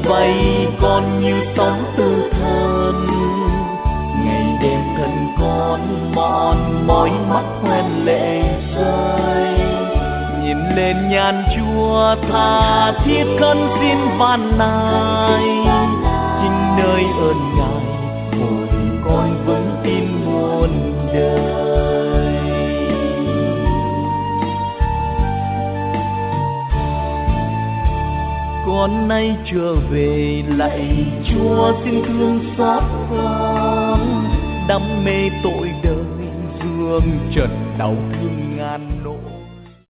vậy con như sống tư thân. Ngày đêm thân con mòn mỏi mắt hoen lệ rơi, nhìn lên nhan Chúa tha thiết khấn xin van nài, chính nơi ơn Ngài hồi con vững tin muôn đời. Con nay trở về lạy Chúa xin thương xót con, đam mê tội đời dương trần đau thương ngàn nỗi.